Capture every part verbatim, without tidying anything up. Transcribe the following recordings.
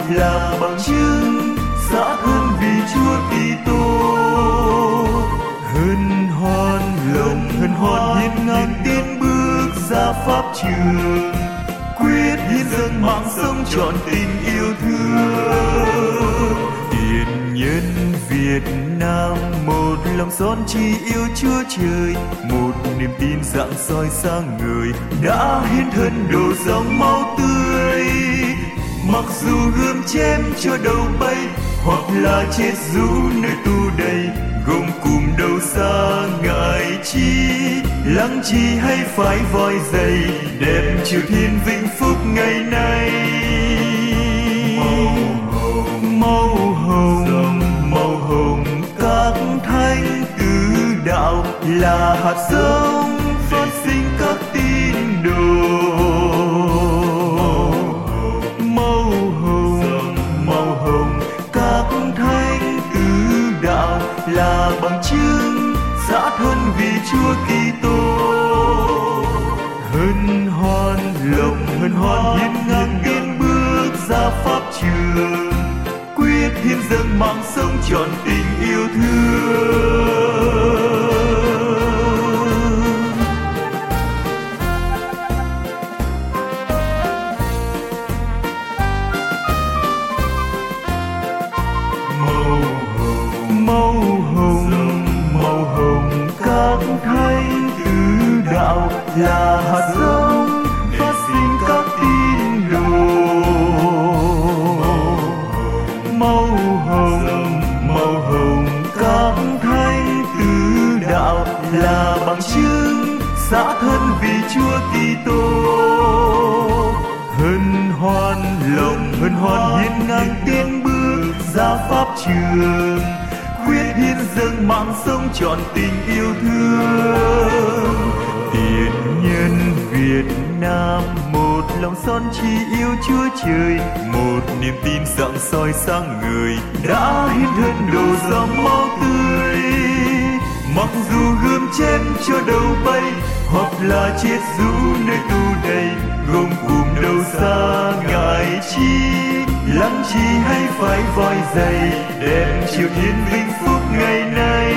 là bằng chứng giá thân vì Chúa Kitô. Hân hoan lòng hân hoan hiên ngang tiến bước ra pháp trường, quyết hiến dâng mạng sống trọn tình yêu thương. Tiền nhân Việt Nam một lòng son chỉ yêu Chúa Trời, một niềm tin rạng soi sáng người đã hiến thân đổ dòng máu tươi. Mặc dù gươm chém cho đầu bay hoặc là chết rũ nơi tu đầy, gồm cùm đầu xa ngại chi, lắng chi hay phải voi dày, đẹp chiều thiên vĩnh phúc ngày nay. Màu hồng, màu hồng các thánh tứ đạo là hạt giống phát sinh các tín đồ. Màu hồng, màu hồng các thánh tứ đạo là bằng chứng giá thân vì Chúa Kitô. Hân hoan lòng hân hoan hiên ngang tiến bước ra pháp trường, quyết hiến dâng mạng sống trọn tình yêu thương. Màu hồng, màu hồng, màu hồng các thánh tứ đạo là hạt giống phát sinh các tín đồ. Màu hồng, màu hồng các thánh tứ đạo là bằng chứng giá thân vì Chúa Kitô. Hân hoan lòng hân hoan hiên ngang tiến bước ra pháp trường, quyết hiến dâng mạng sống trọn tình yêu thương. Tiền nhân Việt Nam một lòng son chỉ yêu Chúa Trời, một niềm tin rạng soi sáng người đã hiến thân đổ dòng máu tươi. Mặc dù gươm chém cho đầu bay hoặc là chết rũ nơi tu đầy, gồm cùm đầu xa ngại chi, lắng chi hay phải voi dày, đẹp chiều thiên vĩnh phúc ngày nay.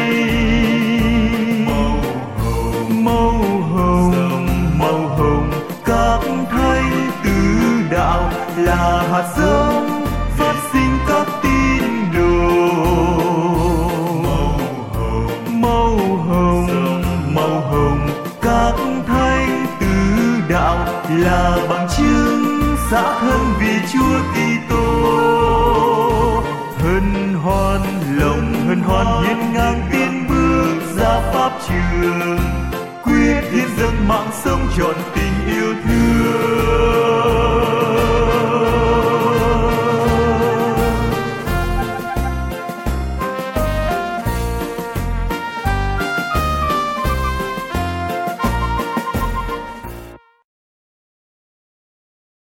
Màu hồng, màu hồng các thánh tứ đạo là hạt giống phát sinh các tín đồ. Màu hồng, màu hồng các thánh tứ đạo là bằng chứng giá thân vì Chúa Kitô. Hân hoan lòng hân hoan hiên ngang tiến bước ra pháp trường, quyết hiến dâng mạng sống trọn